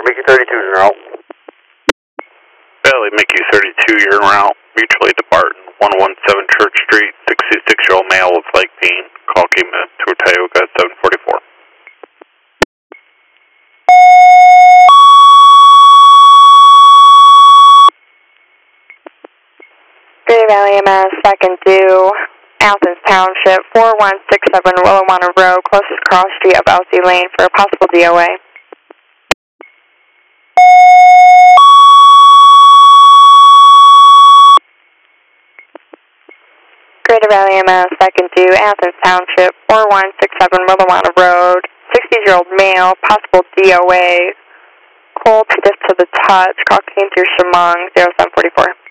Mickey 32 is en route. Valley, Mickey 32, you're en route. Mutually to Barton, 117 Church Street, 66-year-old male with leg pain. Call came in to Tioga at 744. Greater Valley MS, second due, Athens Township, 4167 Willowwater Road, closest cross street of Elsie Lane for a possible DOA. Greater Valley MS, second due, Athens Township, 4167 Willowwater Road, 60-year-old male, possible DOA, cold, stiff to the touch, call came through Chemung, 0744.